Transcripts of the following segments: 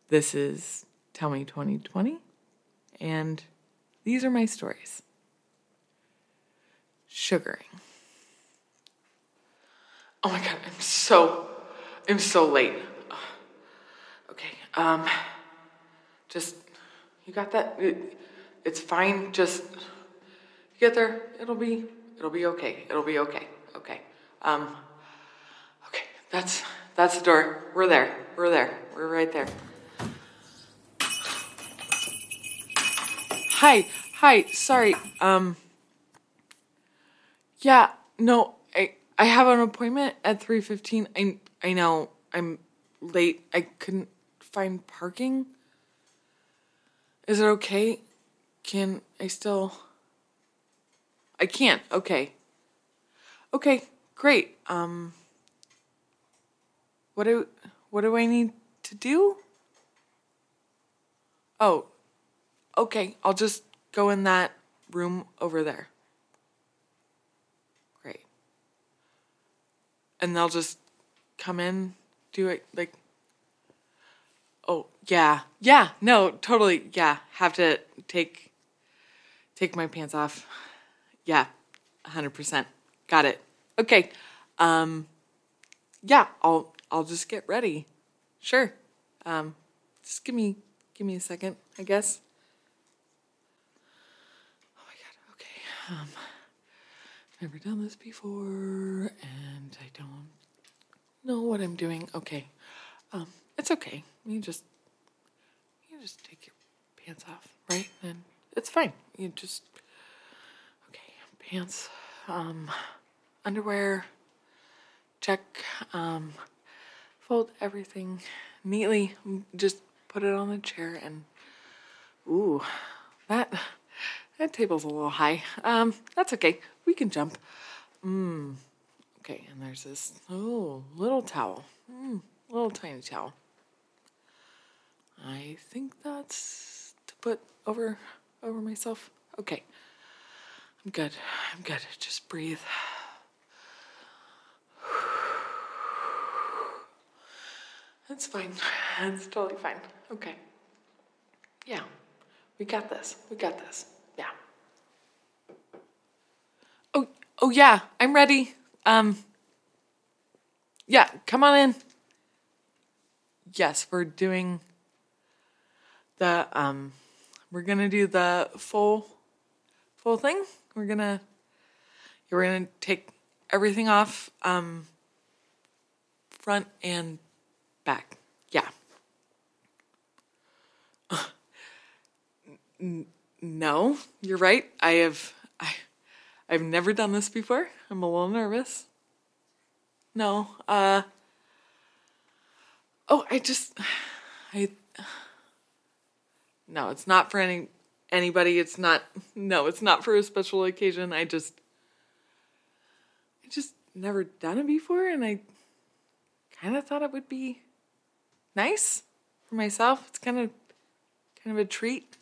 This is Tell Me 2020, and these are my stories. Sugaring. Oh my god, I'm so late. Okay, just, you got that? It's fine, just, you get there, it'll be okay. Okay. Okay, that's the door. We're there. We're right there. Hi, sorry. Yeah, no, I have an appointment at 3:15. I know I'm late. I couldn't find parking. Is it okay? Can I still? I can't. Okay. Okay, great. What do I need to do? Oh, okay. I'll just go in that room over there. Great. And they'll just come in, do it like. Oh, yeah. Yeah, no, totally. Yeah, have to take my pants off. Yeah, 100%. Got it. Okay. Yeah, I'll just get ready. Sure. Just give me a second, I guess. Oh my god. Okay. Never done this before, and I don't know what I'm doing. Okay. It's okay. You just take your pants off, right? And it's fine. You just okay, pants, underwear, check, fold everything neatly, just put it on the chair and ooh, that table's a little high. That's okay. We can jump. Okay, and there's this little towel. Little tiny towel. I think that's to put over myself. Okay. I'm good. Just breathe. That's fine. It's totally fine. Okay. Yeah. We got this. Yeah. Oh yeah, I'm ready. Yeah, come on in. Yes, we're doing the we're gonna do the full thing. We're gonna take everything off, front and back. Yeah. No, you're right. I've never done this before. I'm a little nervous. No. Oh, no, it's not for anybody. It's not for a special occasion. I just never done it before, and I kind of thought it would be nice for myself. It's kind of a treat.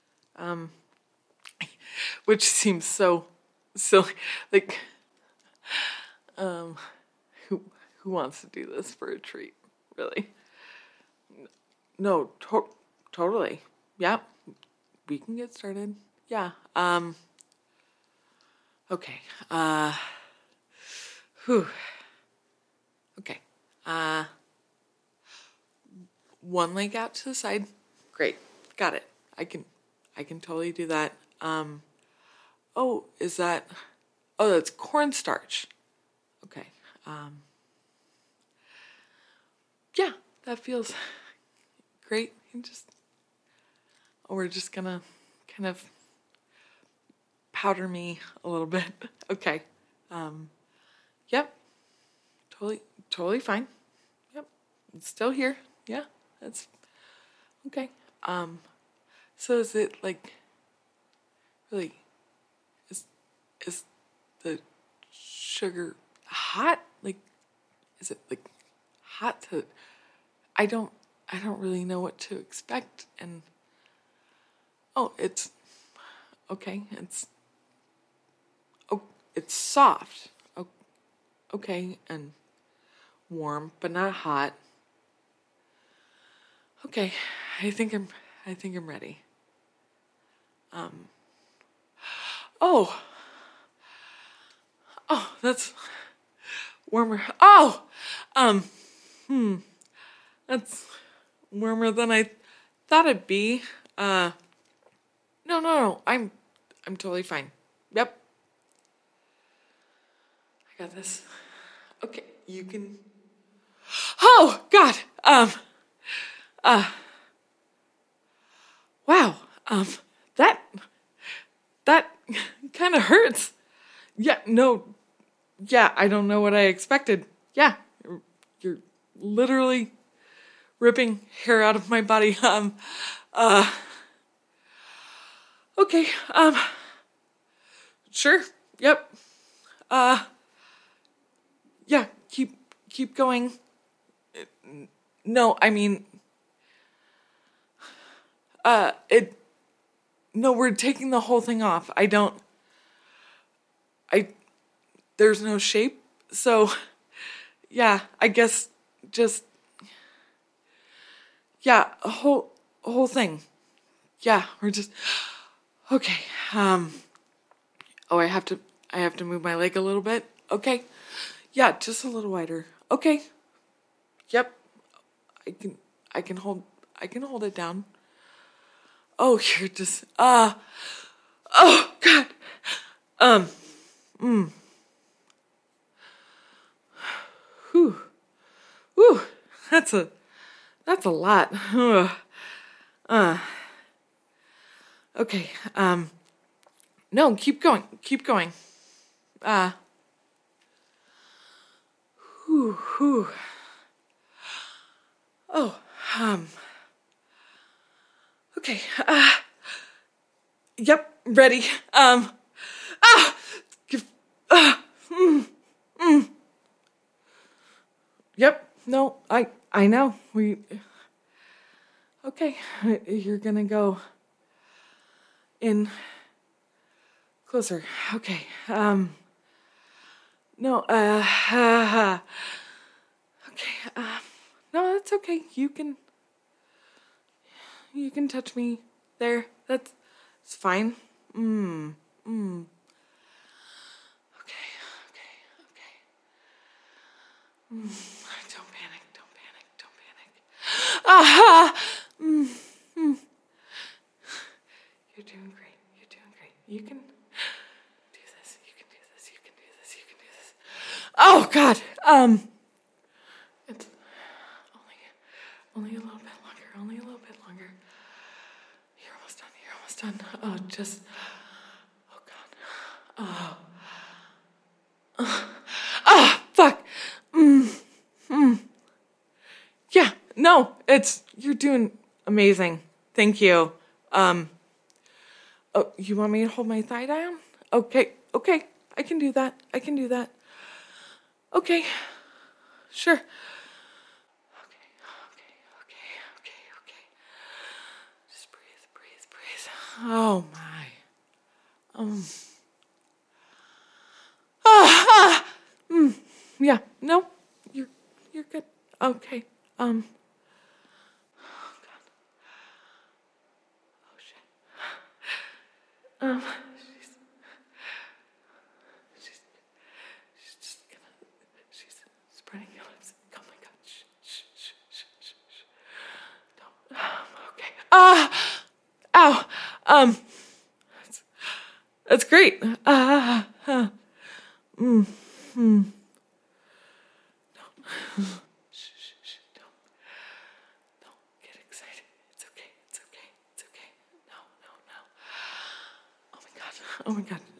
Which seems so silly. Like, who wants to do this for a treat? Really? No, totally. Yeah, we can get started. Yeah. Okay. Whew. Okay. One leg out to the side. Great. Got it. I can totally do that. Oh, that's cornstarch. Okay. Yeah, that feels great. We're just gonna kind of powder me a little bit. Okay. Yep. Totally fine. Yep. It's still here. Yeah, that's okay. So is it like really is the sugar hot? Like, is it like hot to? I don't really know what to expect. And it's okay. It's soft. Okay, and warm, but not hot. Okay, I think I'm ready. Oh, that's warmer. Oh, um, that's warmer than I thought it'd be. No, I'm totally fine. Yep, I got this. Okay, you can. Oh God. Wow. That that kind of hurts. Yeah. No. Yeah. I don't know what I expected. Yeah. You're literally ripping hair out of my body. Okay. Sure. Yep. Yeah. Keep going. No, I mean, it. No, we're taking the whole thing off. I. There's no shape, so. Yeah, I guess just. Yeah, a whole thing. Yeah, we're just. Okay. Oh, I have to move my leg a little bit. Okay. Yeah, just a little wider. Okay. Yep. I can I can hold it down. Oh, you're just oh God. Um whew. Whew. That's a lot. Ugh. Okay. No, keep going. Keep going. Uh whew. Oh, okay. Yep, ready. Ah, give- ah, yep. No, I know. Okay. You're gonna go in closer. Okay. No. Okay. No, that's okay. You can touch me there. It's fine. Okay. Okay. Okay. Don't panic. Don't panic. Don't panic. Ah! You're doing great. You're doing great. You can do this. You can do this. You can do this. You can do this. Oh God. It's only a little bit longer. Only a little bit longer. You're almost done. You're almost done. Oh, just. Oh God. Fuck. Yeah. No. You're doing amazing. Thank you. Oh, you want me to hold my thigh down? Okay. Okay. I can do that. I can do that. Okay. Sure. Okay. Okay. Okay. Okay. Okay. Just breathe. Breathe. Breathe. Oh my. Ah, yeah. No. You're good. Okay. Oh God. Oh shit. She's she's she's just gonna she's spreading your lips. Oh my God. Shh. Shh. Shh. Shh. Shh. Shh. Don't. Okay. Ow. That's great. Shh, shh, shh. Don't get excited. It's okay. It's okay. It's okay. No, no, no. Oh my God. Oh my God.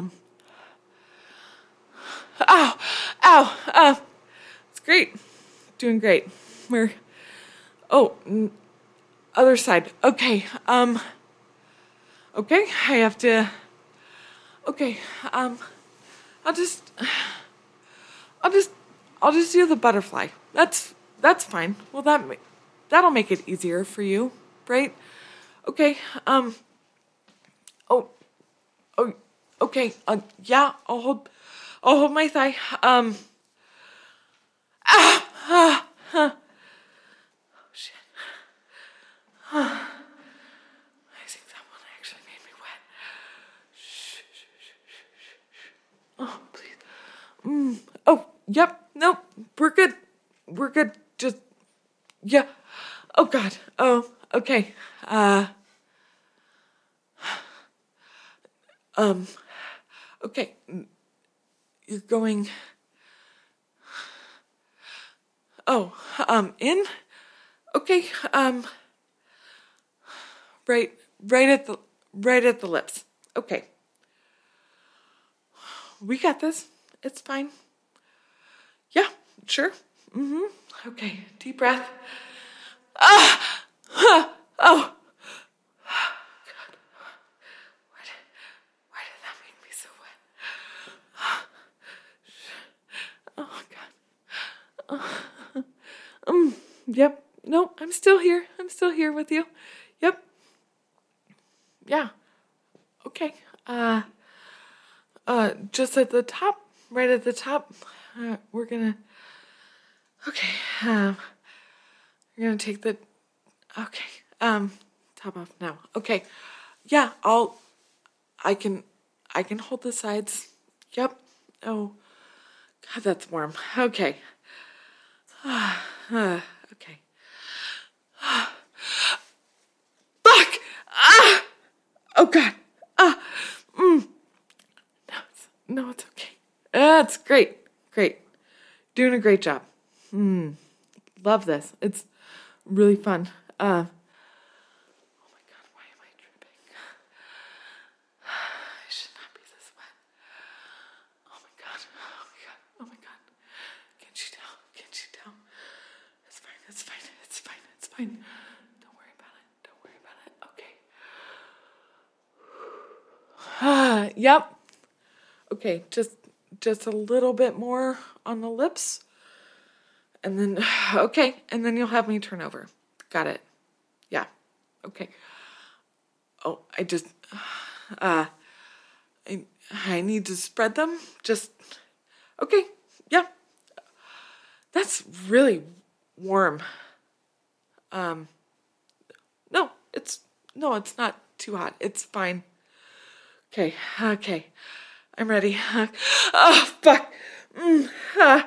Ow, ow. It's great. Doing great. We're. Oh, other side. Okay. Okay. I have to. Okay. I'll just. I'll just. I'll just do the butterfly. That's fine. Well, that'll make it easier for you, right? Okay. Oh. Oh. Okay. Yeah. I'll hold my thigh. Oh shit. Yep. Nope. We're good. We're good. Just, yeah. Oh, God. Oh, okay. Okay. You're going, oh, in? Okay. Right, right at the lips. Okay. We got this. It's fine. Yeah, sure. Okay, deep breath. Oh, God. Why did that make me so wet? Oh, God. Yep. No, I'm still here. I'm still here with you. Yep. Yeah. Okay. Just at the top, right at the top, we're gonna, okay, we're gonna take the, okay, top off now. Okay. Yeah, I can hold the sides. Yep. Oh, God, that's warm. Okay. Okay. Fuck! Ah! Oh, God. No, it's okay. That's great. Great. Doing a great job. Love this. It's really fun. Oh my God, why am I dripping? I should not be this wet. Oh my God. Oh my God. Oh my God. Can't you tell? Can't you tell? It's fine. It's fine. It's fine. It's fine. Don't worry about it. Don't worry about it. Okay. Yep. Okay, just a little bit more on the lips. And then, okay, and then you'll have me turn over. Got it. Yeah. Okay. Oh, I need to spread them. Just, okay, yeah. That's really warm. No, it's not too hot. It's fine. Okay. I'm ready. Oh, fuck. Oh, God.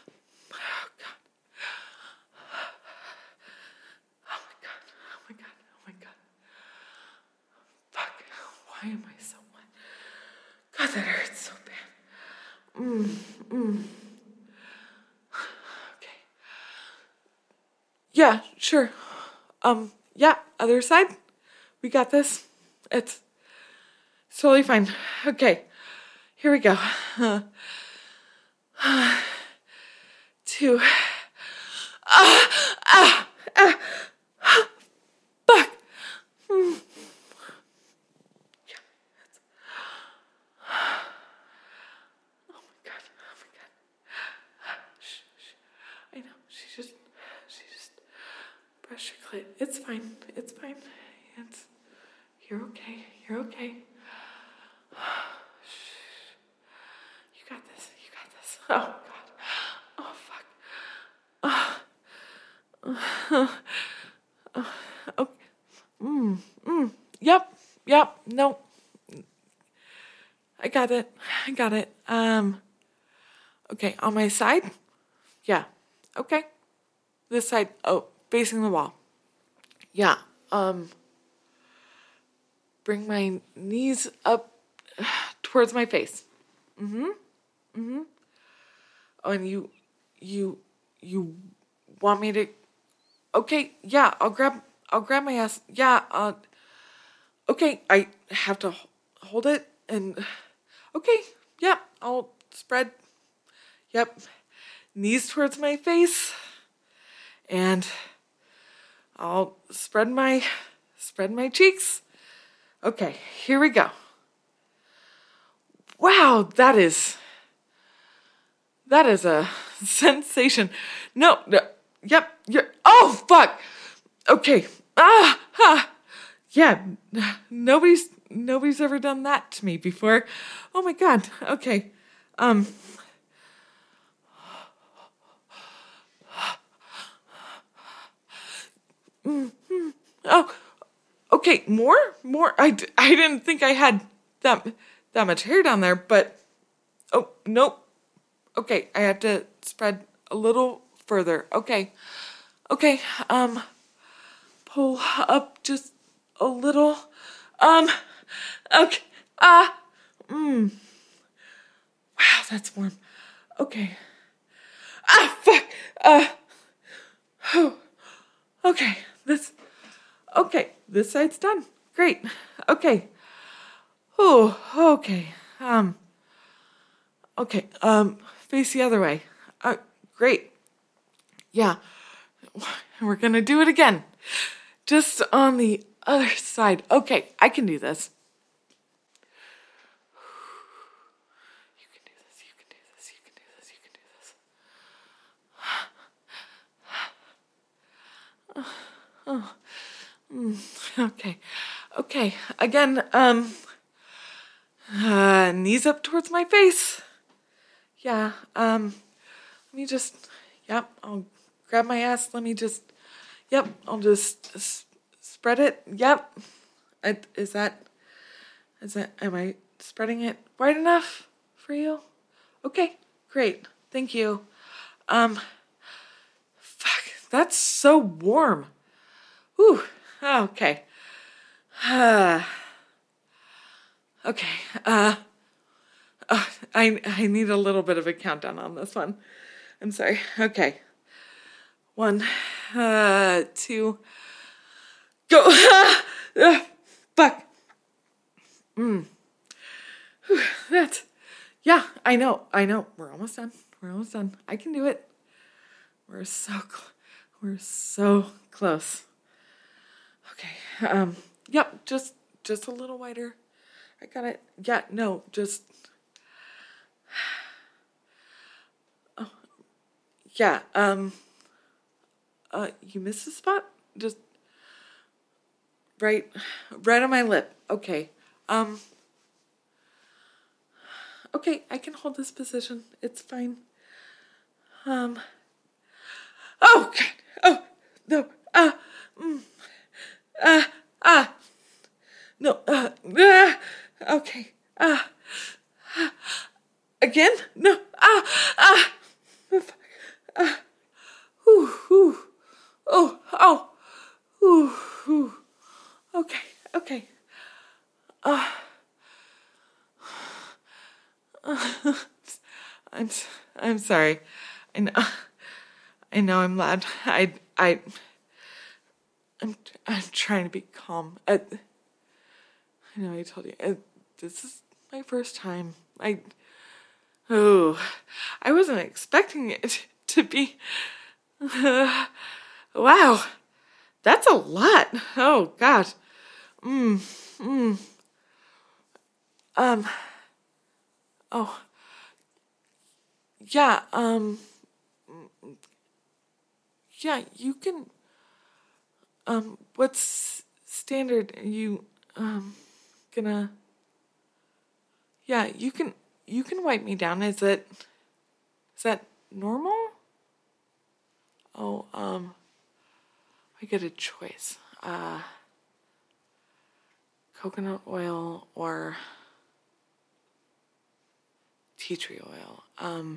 Oh my God. Fuck. Why am I so wet? God, that hurts so bad. Okay. Yeah, sure. Yeah, other side. We got this. It's totally fine. Okay. Here we go. 2. Fuck. Yeah, oh my God. Shh. I know. She just brushed your clit. It's fine. You're okay. You got this. Oh, God. Oh, fuck. Okay. Yep. No. I got it. Okay, on my side? Yeah. Okay. This side. Oh, facing the wall. Yeah. Bring my knees up towards my face. Oh, and you want me to? Okay, yeah. I'll grab my ass. Yeah. Okay, I have to hold it and. Okay, yeah. I'll spread. Yep. Knees towards my face, and I'll spread my cheeks. Okay, here we go. Wow, that is a sensation. No, yep, oh, fuck. Okay, yeah, nobody's ever done that to me before. Oh my God, okay, oh, okay, more. I didn't think I had that much hair down there, but oh nope. Okay, I have to spread a little further. Okay. Okay. Pull up just a little. Okay. Wow, that's warm. Okay. Fuck. Okay. Okay. This side's done. Great. Okay. Oh, okay. Okay. Face the other way. Great. Yeah. We're gonna do it again. Just on the other side. Okay, I can do this. You can do this, you can do this, you can do this, you can do this. Okay. Okay. Again, knees up towards my face. Yeah, let me just, yep, I'll grab my ass. Let me just, yep, I'll just spread it. Yep. Am I spreading it wide enough for you? Okay, great. Thank you. Fuck, that's so warm. Whew, okay. Okay, I need a little bit of a countdown on this one. I'm sorry. Okay. 1, 2, go. Fuck. Yeah, I know. We're almost done. I can do it. We're so close. Okay. Yep, just a little wider. I got it. Yeah, no, just. Oh, yeah. You missed a spot. Just right on my lip. Okay. Okay, I can hold this position. It's fine. Oh God. Oh no. No. Okay. Again? No. Whew. Oh. Whew. Okay. I'm sorry. I know I'm loud. I'm trying to be calm. I know I told you this is my first time. I wasn't expecting it to be. Wow, that's a lot. Oh God. Oh. Yeah. Yeah. You can. What's standard? Are you gonna? Yeah. You can wipe me down. Is that normal? Oh. I get a choice. Coconut oil or tea tree oil. I'm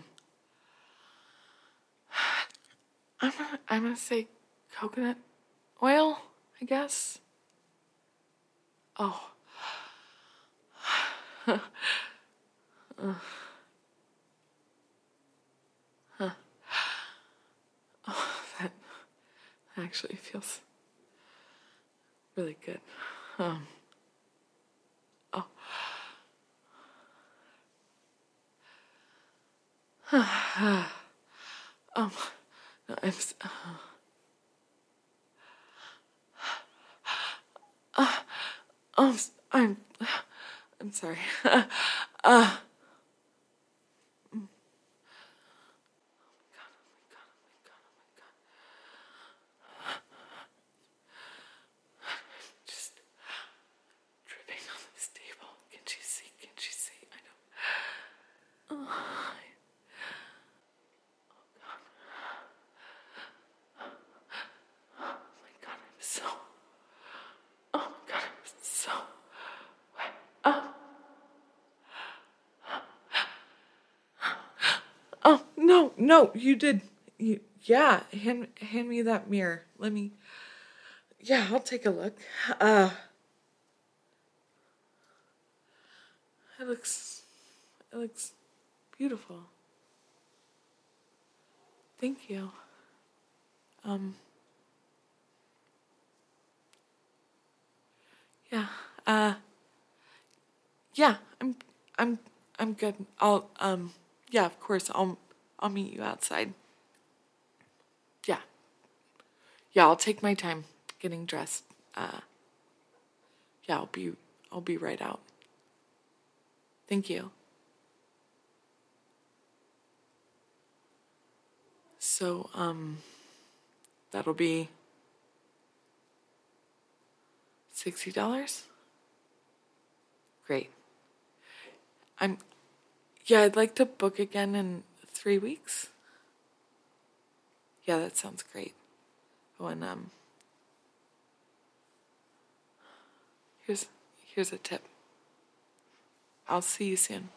gonna say coconut oil, I guess. Oh. Oh, that actually feels really good. Oh. No, I'm sorry. Just dripping on this table. Can she see? I don't. Oh my God, I'm so wet. no, you did. Yeah, hand me that mirror. Let me. Yeah, I'll take a look. It looks beautiful. Thank you. Um, yeah. Yeah, I'm I'm good. Yeah, of course, I'll meet you outside. Yeah. Yeah, I'll take my time getting dressed. Uh, yeah, I'll be right out. Thank you. So, that'll be $60? Great. I'm Yeah, I'd like to book again in 3 weeks. Yeah, that sounds great. Oh, and here's a tip. I'll see you soon.